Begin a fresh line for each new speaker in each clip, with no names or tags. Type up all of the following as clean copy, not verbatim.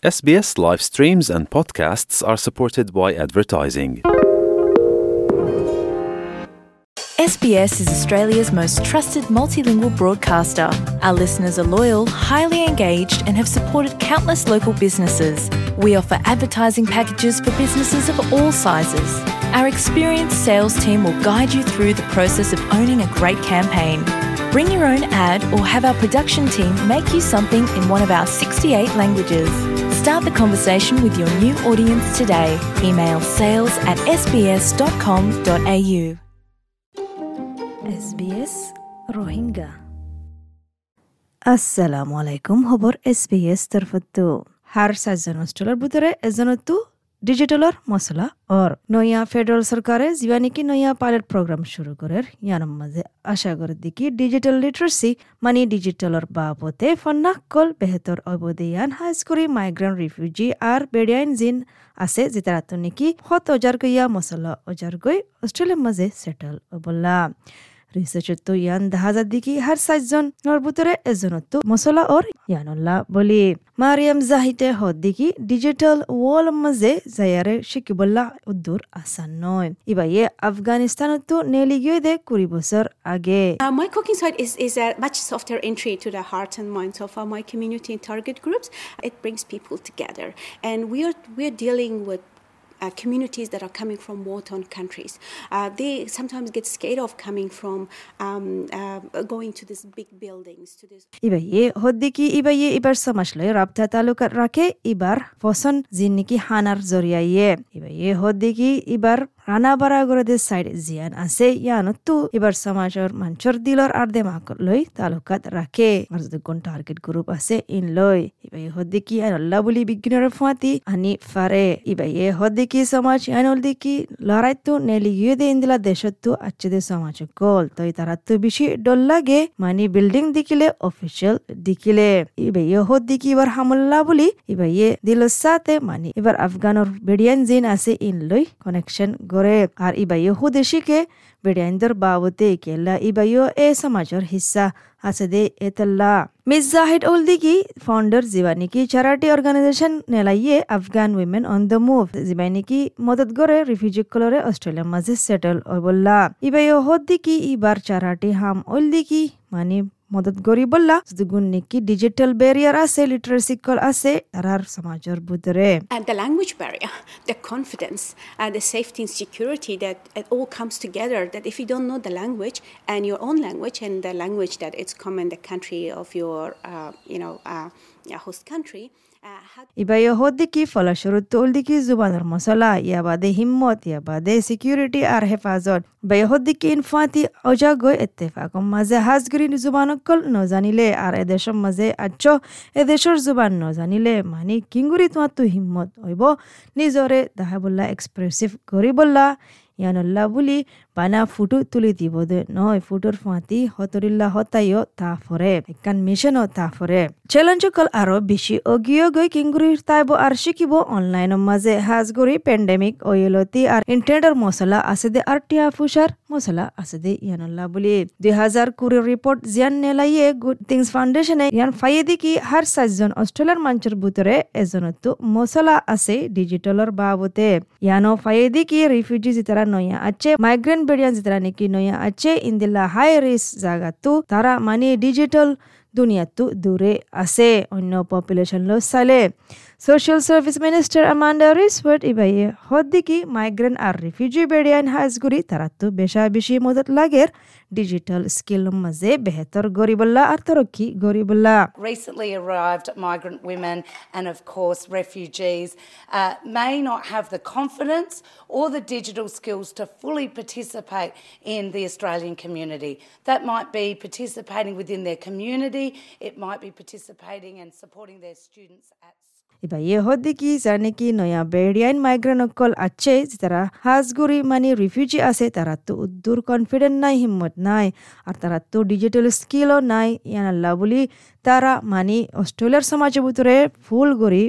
SBS live streams and podcasts are supported by advertising.
SBS is Australia's most trusted multilingual broadcaster. Our listeners are loyal, highly engaged, and have supported countless local businesses. We offer advertising packages for businesses of all sizes. Our experienced sales team will guide you through the process of owning a great campaign. Bring your own ad or have our production team make you something in one of our 68 languages. Start the conversation with your new audience today. Email sales@sbs.com.au.
SBS Rohingya. Assalamu alaikum. Hobor SBS tarfattu. Har sajjan hosteler butare ejanottu ডিজিটালৰ মছলা और নয়া federal সরকারে জীবানিকি নয়া pilot programme শুরু করার ইয়ানোর মাঝে আশা করে দিকি ডিজিটাল লিটারেসি মানে ডিজিটালর বাবতে ফন্নাকল বেহতর অবদান হাজ করি মাইগ্রেন্ট রিফিউজি আর বেডিয়াইন জিন আছে যেটারাতো নাকি হত অজার গইয়া মছলা অজার গই অস্ট্রেলিয়ার মাঝে সেটেল বললা রিসার্চের তো ইয়ান দেখা যায় দেখি হার সাতজনের ভিতরে এজনতো মছলা ওর ইয়ানুল্লাহ বলি মারিয়াম জাহিতে হদ দেখি ডিজিটাল ওয়াল মাঝে যায়ারে শিকিবল্লা উদ্দুর আসান নয় ইবাইয়ে আফগানিস্তানতো নেলি গিয়ে দে 20 বছর আগে
My cooking site is a much softer entry to the heart and minds of my community and target groups. It brings people together, and we're dealing with communities that are coming from war-torn countries. They sometimes get scared of coming from going to these big buildings. To this.
ইবাইয়ে হদ্দিকি ইবাইয়ে ইবার সমাজলৈ রাবতা তালুকাত রাখে ইবার ফসন জিন্নিকি হানার জরিয়াইয়ে ইবাইয়ে হদ্দিকি ইবার Rana বারাগরদের side জিয়ান আছে ইয়ানতো ইবার সমাজৰ মানচৰ দিলৰ আর দেমাকলৈ তালুকাত রাখে আর যখন target group আছে in লই ইবাইয়ে হদ্দিকি আল্লাহ বলি বিজ্ঞানৰ ফাতি আনি ফারে ইবাইয়ে হদ্দিকি সমাজ ইয়ানলদিকি লড়াইতো নেলিগিয়ে দে ইন্দিলা দেশতো আচ্ছেদে সমাজ কল তই তারাতো বেশি ডল লাগে মানে বিল্ডিং দিকিলে অফিশিয়াল দিকিলে ইবাইয়ে হদ্দিকি ইবার হামলা বলি ইবাইয়ে দিলৰ সাথে মানে ইবার আফগানৰ বেডিয়ান জিন আছে ইন লই কানেকশন গরে আর ইবাইয়ে হুদেশিকে বেডিয়ানদের বাবতে কেলা ইবাইয়ে এ সমাজৰ হিস্সা আছে দে এতলা মিস জাহিদ ওলদিকি ফাউন্ডার জীবানিকি চ্যারিটি অর্গানাইজেশন নেলাইয়ে Afghan women on the move জীবানিকি মদত করে রিফিউজি কলরে অস্ট্রেলিয়ার মাঝে সেটেল হইবল্লা ইবাইয়ে হদ্দিকি ইবার চ্যারিটি হাম ওলদিকি মানে মদত গরি বললা দুগুণ নাকি ডিজিটাল ব্যারিয়ার আছে লিটারেসি কল আছে তারার সমাজের ভিতরে
And the language barrier, the confidence, and the safety and security that it all comes together. That if you don't know the language and your own language and the language that it's common the country of your host country.
ইবাইয়ে হদ্দিকি ফলস্বরূপ ওলদিকি জুবানের মশলা ইয়াবাদে হিম্মত ইয়াবাদে security আর হেফাজত ইবাইয়ে হদ্দিকি ইনফাতি অজাগৈ ইত্তেফাকম মাঝে হাজগরি জুবানকল নজানিলে আর এদেশৰ মাঝে আচ্ছ এদেশৰ জুবান নজানিলে মানে কিঙ্গুরি তোমাতো হিম্মত হইব নিজরে দাহাবুল্লাহ expressive করিবল্লা ইয়ানুল্লাহ বুলি বানা ফুটো তুলি দিব দে নয় ফুটোর ফাঁতি হতরিল্লা হতাইও তা ফরে একান মিশনও তা ফরে চ্যালেঞ্জকল আরো বেশি অগিয়ে গই কিঙ্গুরির তাইব আর শিকিব অনলাইনের মাঝে হাজগরি প্যান্ডেমিক ওয়েলতি আর ইন্টারনেটের মশলা আছে দে আর টিয়া ফুসার মশলা আছে দে ইয়ানুল্লাহ বুলি 2020 রিপোর্ট জিয়ান নেলাইয়ে গুড থিংস ফাউন্ডেশনে ইয়ান ফাইদি কি হার সাতজন অস্ট্রেলিয়ার মানচের ভিতরে এজনতো মশলা আছে ডিজিটালর বাবতে ইয়ানো ফাইদি কি রিফিউজি যেতারা নয়া আছে মাইগ্রেন্ট বেডিয়ান যেতারা নাকি নয়া আছে ইন্দিলা হাই রিস্ক জায়গাতো তারা মানে ডিজিটাল দুনিয়াতো দূরে আছে অন্য পপুলেশন লো সালে social service minister Amanda Rishworth ইবাইয়ে হদ্দিকি মাইগ্রেন্ট আর রিফিউজি বেডিয়ান হাজগুরি তারাতো বেশি মদত লাগের ডিজিটাল স্কিল মাঝে বেহতর গরিবল্লা আর তরক্কি গরিবল্লা
Recently arrived migrant women and of course refugees may not have the confidence or the digital skills to fully participate in the Australian community. That might be participating within their community, it might be participating and supporting their students at
ইবাইয়ে হদ্দিকি জানেকি নয়া বেডিয়ান migrant অকল আছে যারা হাজগুরি মানে refugee আছে তারা তো উদ্দুর confident নাই হিম্মত নাই আর তারা তো ডিজিটাল স্কিলও নাই ইয়ান আল্লাহ বলি তারা মানে অস্ট্রেলিয়ার সমাজের ভিতরে ফুল গরি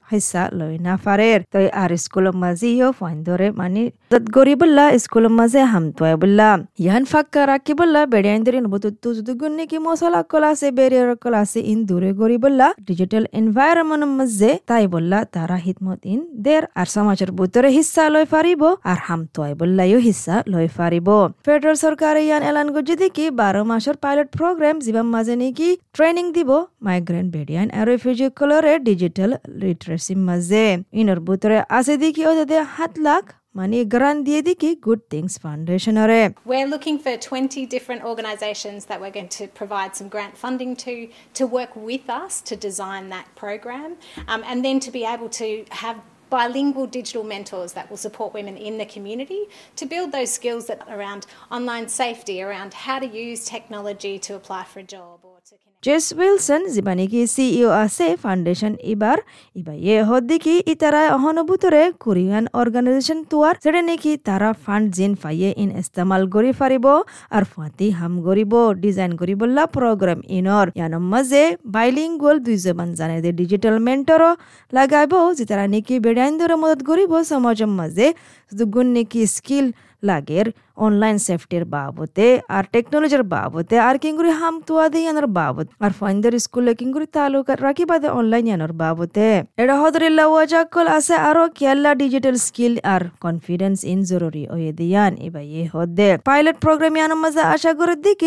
হিসা লই না ফারের তই আর স্কুল মাজিও ফাইন্দরে মানে দত গরিবুল্লা স্কুল মাঝে হামতোয় বুল্লা ইয়ান ফাক্কা রাখি বুল্লা বেড়াইন্দরিন বুতুতু জুদুগুন্নি কি মশলা ক্লাসে বেরিয়ার ক্লাসে ইন দূরে গরিবুল্লা ডিজিটাল এনভায়রনমেন্ট মাঝে তাই বুল্লা তারা হিদমত ইন দের আর সমাজের বুতরে হিসা লই ফারিব আর হামতোয় বুল্লাইও হিসা লই ফারিব ফেডারেল সরকার ইয়ান এলান গজি দেখি 12 মাসের পাইলট প্রোগ্রাম জিবাম মাঝে নাকি ট্রেনিং দিব মাইগ্রেন্ট বেডিয়ান আর রিফিউজি কলরে ডিজিটাল লিটারেসি মাঝে ইনর বুতরে আছে দেখি ওদের 7 লাখ মানে গ্রান্ট দিয়ে দেখি গুড থিংস ফাউন্ডেশনরে
We're looking for 20 different organisations that we're going to provide some grant funding to work with us to design that program and then to be able to have bilingual digital mentors that will support women in the community to build those skills that around online safety, around how to use technology to apply for a job or to connect.
Jess Wilson জিবানি কি CEO আছে foundation ইবার এ হদ্দি কি ইতারা অহনবুতরে Korean organisation তুয়ার যেটা নাকি তারা fund জিন ফাইয়ে in ইস্তেমাল করি ফারিব আর ফাতি হাম করিব ডিজাইন করিবল্লা প্রোগ্রাম ইনর ইয়ানম মাঝে বাইলিঙ্গুয়াল দুই জবান জানে দে ডিজিটাল মেন্টর লাগাইব যেতারা নাকি বেড়াইন ধরে মদত করিব সমাজের মাঝে দুগুণ নাকি স্কিল লাগের অনলাইন সেফটির বাবতে আর টেকনোলজির বাবতে আর কিংগুরি হাম তুয়া দিয়ে আনার বাবত আর ফাইন্দার স্কুলে কিংগুরি তালুকাত রাখি বাদে অনলাইন আনার বাবতে এটা হদরিল্লা ওয়াজাকল আছে আরো কেয়াল্লা ডিজিটাল স্কিল আর কনফিডেন্স ইন জরুরি ওয়ে দিয়ান এবার এ হদে পাইলট প্রোগ্রাম ইয়ানোর মাঝে আশা করে দিকে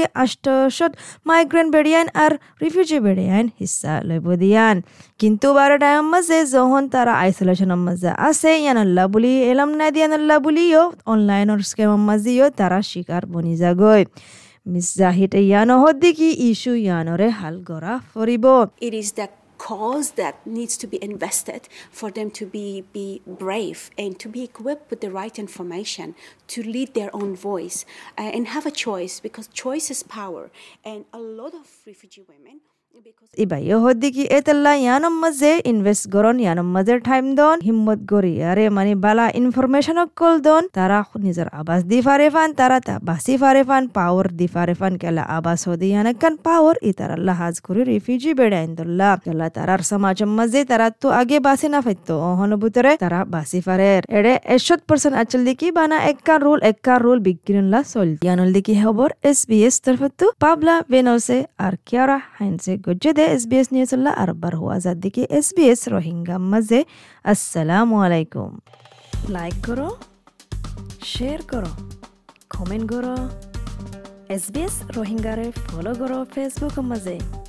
800 মাইগ্রেন্ট বেড়িয়ান আর রিফিউজি বেড়িয়ান হিসা লইব দিয়ান কিন্তু 12 টাইম মাঝে যখন তারা আইসোলেশনের মাঝে আছে ইয়ানাল্লা বলি এলাম না দিয়ানাল্লা বলিও অনলাইন আর স্ক্যাম মাঝে তারা শিকার বনি যাগৈ মিস জাহিদ ইয়ানো হদ্দি কি ইস্যু ইয়ানরে হাল গরা ফরিব
It is the cause that needs to be invested for them to be brave and to be equipped with the right information to lead their own voice and have a choice, because choice is power. And a lot of refugee women
ইবাই হদ্দি কি এতলা ইয়ানম মাঝে invest করন ইয়ানম মাঝে time দন হিম্মত গরি আরে মানে বালা ইনফরমেশন কল দন তারা নিজের আবাস দি ফারে ফান তারা তা বাসি ফারে ফান পাওয়ার দি ফারে ফান কেলা আবাস হদি ইয়ানকান পাওয়ার ইতার লাহাজ করি রিফিউজি বেড়াইন দল্লা কেলা তারার সমাজম মাঝে তারা তো আগে বাসি না ফাইতো অহনবুতরে তারা বাসি ফারে এড়ে 100% আচল দিকি বানা এক্কা রুল বিজ্ঞানলা সল ইয়ানল দিকি খবর SBS তরফতু পাবলা ভেনোসে আর কিয়ারা হাইনসে গজ্জে SBS নিউজুল্লা আরবার হুয়া জাদ্দিকি SBS রোহিঙ্গা মাঝে আসসালামু আলাইকুম লাইক করো শেয়ার করো কমেন্ট করো SBS রোহিঙ্গারে ফলো করো ফেসবুক মাঝে